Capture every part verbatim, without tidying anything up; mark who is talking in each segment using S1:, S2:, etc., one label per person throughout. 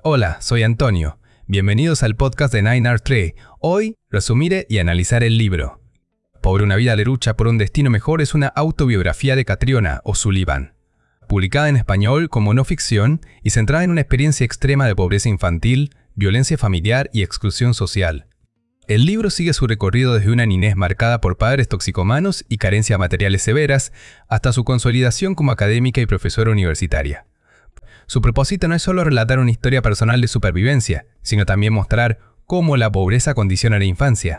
S1: Hola, soy Antonio. Bienvenidos al podcast de Nine Art Tree. Hoy, resumiré y analizar el libro. Pobre una vida de lucha por un destino mejor es una autobiografía de Catriona O'Sullivan. Publicada en español como no ficción y centrada en una experiencia extrema de pobreza infantil, violencia familiar y exclusión social. El libro sigue su recorrido desde una niñez marcada por padres toxicomanos y carencias materiales severas hasta su consolidación como académica y profesora universitaria. Su propósito no es solo relatar una historia personal de supervivencia, sino también mostrar cómo la pobreza condiciona la infancia.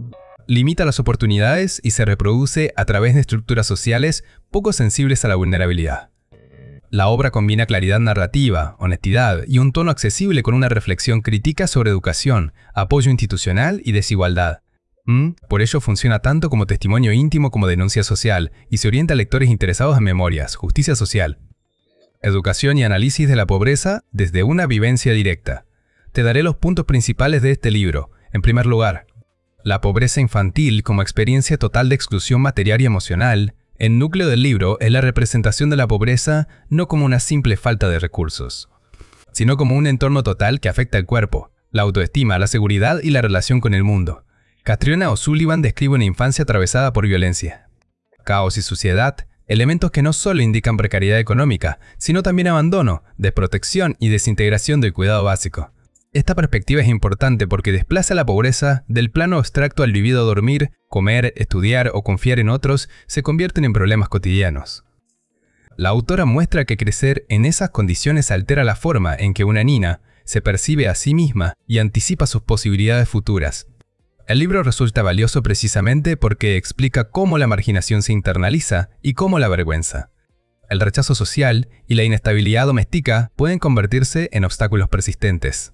S1: Limita las oportunidades y se reproduce a través de estructuras sociales poco sensibles a la vulnerabilidad. La obra combina claridad narrativa, honestidad y un tono accesible con una reflexión crítica sobre educación, apoyo institucional y desigualdad. ¿Mm? Por ello funciona tanto como testimonio íntimo como denuncia social y se orienta a lectores interesados en memorias, justicia social, educación y análisis de la pobreza desde una vivencia directa. Te daré los puntos principales de este libro. En primer lugar, la pobreza infantil como experiencia total de exclusión material y emocional. El núcleo del libro es la representación de la pobreza no como una simple falta de recursos, sino como un entorno total que afecta el cuerpo, la autoestima, la seguridad y la relación con el mundo. Catriona O'Sullivan describe una infancia atravesada por violencia, caos y suciedad, elementos que no solo indican precariedad económica, sino también abandono, desprotección y desintegración del cuidado básico. Esta perspectiva es importante porque desplaza la pobreza del plano abstracto al vivido dormir, comer, estudiar o confiar en otros se convierten en problemas cotidianos. La autora muestra que crecer en esas condiciones altera la forma en que una niña se percibe a sí misma y anticipa sus posibilidades futuras. El libro resulta valioso precisamente porque explica cómo la marginación se internaliza y cómo la vergüenza, el rechazo social y la inestabilidad doméstica pueden convertirse en obstáculos persistentes.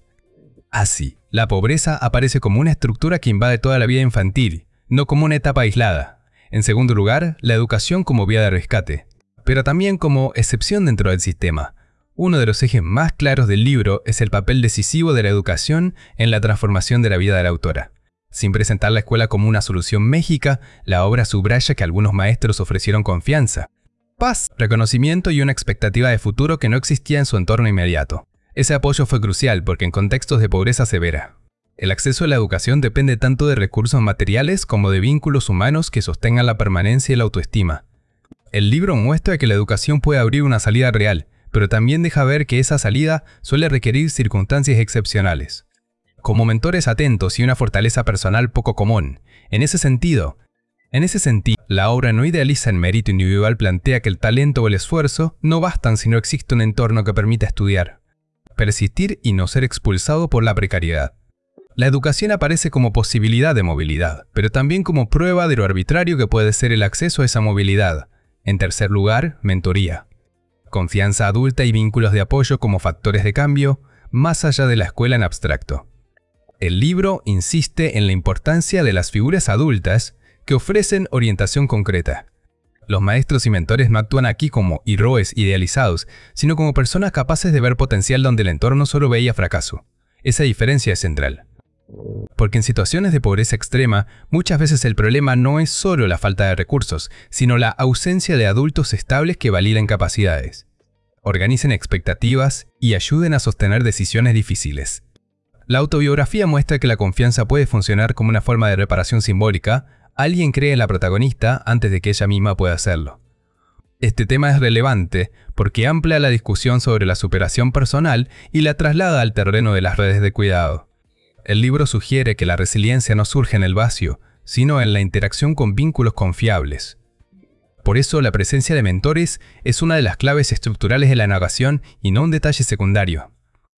S1: Así, la pobreza aparece como una estructura que invade toda la vida infantil, no como una etapa aislada. En segundo lugar, la educación como vía de rescate, pero también como excepción dentro del sistema. Uno de los ejes más claros del libro es el papel decisivo de la educación en la transformación de la vida de la autora. Sin presentar la escuela como una solución mágica, la obra subraya que algunos maestros ofrecieron confianza, paz, reconocimiento y una expectativa de futuro que no existía en su entorno inmediato. Ese apoyo fue crucial porque en contextos de pobreza severa, el acceso a la educación depende tanto de recursos materiales como de vínculos humanos que sostengan la permanencia y la autoestima. El libro muestra que la educación puede abrir una salida real, pero también deja ver que esa salida suele requerir circunstancias excepcionales, como mentores atentos y una fortaleza personal poco común. En ese sentido, en ese sentido, la obra no idealiza el mérito individual, plantea que el talento o el esfuerzo no bastan si no existe un entorno que permita estudiar, persistir y no ser expulsado por la precariedad. La educación aparece como posibilidad de movilidad, pero también como prueba de lo arbitrario que puede ser el acceso a esa movilidad. En tercer lugar, mentoría, confianza adulta y vínculos de apoyo como factores de cambio, más allá de la escuela en abstracto. El libro insiste en la importancia de las figuras adultas que ofrecen orientación concreta. Los maestros y mentores no actúan aquí como héroes idealizados, sino como personas capaces de ver potencial donde el entorno solo veía fracaso. Esa diferencia es central. Porque en situaciones de pobreza extrema, muchas veces el problema no es solo la falta de recursos, sino la ausencia de adultos estables que validan capacidades, organicen expectativas y ayuden a sostener decisiones difíciles. La autobiografía muestra que la confianza puede funcionar como una forma de reparación simbólica. Alguien cree en la protagonista antes de que ella misma pueda hacerlo. Este tema es relevante porque amplía la discusión sobre la superación personal y la traslada al terreno de las redes de cuidado. El libro sugiere que la resiliencia no surge en el vacío, sino en la interacción con vínculos confiables. Por eso la presencia de mentores es una de las claves estructurales de la narración y no un detalle secundario.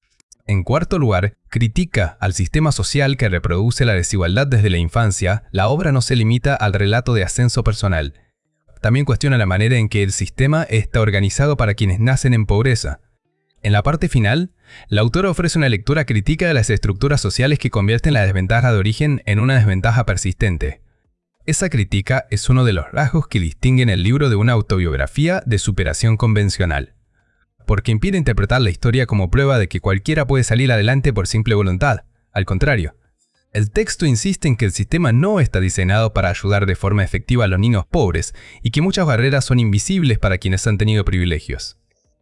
S1: En cuarto lugar, critica al sistema social que reproduce la desigualdad desde la infancia. La obra no se limita al relato de ascenso personal. También cuestiona la manera en que el sistema está organizado para quienes nacen en pobreza. En la parte final, la autora ofrece una lectura crítica de las estructuras sociales que convierten la desventaja de origen en una desventaja persistente. Esa crítica es uno de los rasgos que distinguen el libro de una autobiografía de superación convencional, porque impide interpretar la historia como prueba de que cualquiera puede salir adelante por simple voluntad. Al contrario, el texto insiste en que el sistema no está diseñado para ayudar de forma efectiva a los niños pobres y que muchas barreras son invisibles para quienes han tenido privilegios.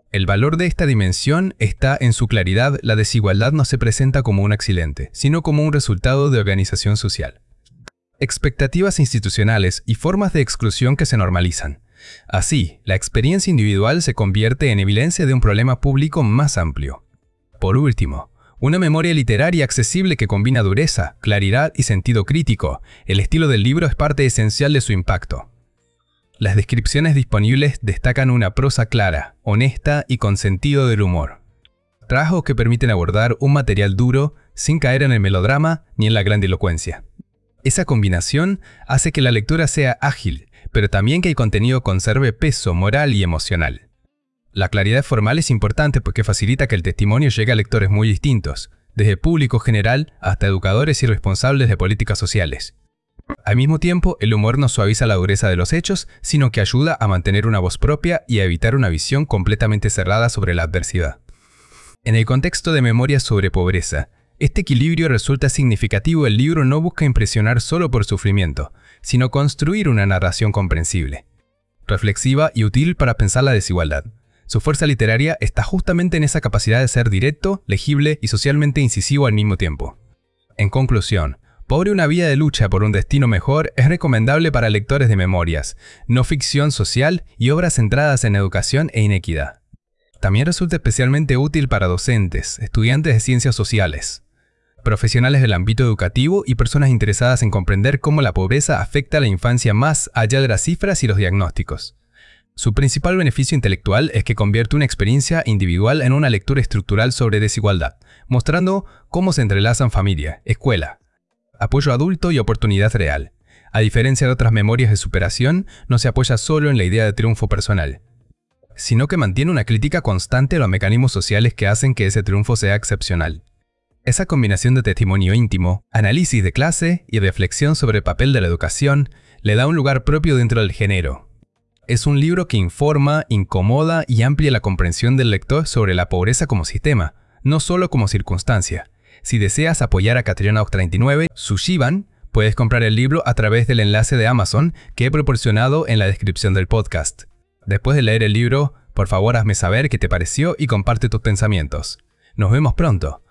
S1: El valor de esta dimensión está en su claridad. La desigualdad no se presenta como un accidente, sino como un resultado de organización social. Expectativas institucionales y formas de exclusión que se normalizan. Así, la experiencia individual se convierte en evidencia de un problema público más amplio. Por último, una memoria literaria accesible que combina dureza, claridad y sentido crítico. El estilo del libro es parte esencial de su impacto. Las descripciones disponibles destacan una prosa clara, honesta y con sentido del humor. Trabajos que permiten abordar un material duro sin caer en el melodrama ni en la grandilocuencia. Esa combinación hace que la lectura sea ágil, pero también que el contenido conserve peso moral y emocional. La claridad formal es importante porque facilita que el testimonio llegue a lectores muy distintos, desde público general hasta educadores y responsables de políticas sociales. Al mismo tiempo, el humor no suaviza la dureza de los hechos, sino que ayuda a mantener una voz propia y a evitar una visión completamente cerrada sobre la adversidad. En el contexto de Memorias sobre pobreza, este equilibrio resulta significativo. El libro no busca impresionar solo por sufrimiento, sino construir una narración comprensible, reflexiva y útil para pensar la desigualdad. Su fuerza literaria está justamente en esa capacidad de ser directo, legible y socialmente incisivo al mismo tiempo. En conclusión, Pobre una vida de lucha por un destino mejor es recomendable para lectores de memorias, no ficción social y obras centradas en educación e inequidad. También resulta especialmente útil para docentes, estudiantes de ciencias sociales, profesionales del ámbito educativo y personas interesadas en comprender cómo la pobreza afecta a la infancia más allá de las cifras y los diagnósticos. Su principal beneficio intelectual es que convierte una experiencia individual en una lectura estructural sobre desigualdad, mostrando cómo se entrelazan familia, escuela, apoyo adulto y oportunidad real. A diferencia de otras memorias de superación, no se apoya solo en la idea de triunfo personal, sino que mantiene una crítica constante a los mecanismos sociales que hacen que ese triunfo sea excepcional. Esa combinación de testimonio íntimo, análisis de clase y reflexión sobre el papel de la educación le da un lugar propio dentro del género. Es un libro que informa, incomoda y amplia la comprensión del lector sobre la pobreza como sistema, no solo como circunstancia. Si deseas apoyar a Catriona Ox treinta y nueve, suscriban, puedes comprar el libro a través del enlace de Amazon que he proporcionado en la descripción del podcast. Después de leer el libro, por favor hazme saber qué te pareció y comparte tus pensamientos. Nos vemos pronto.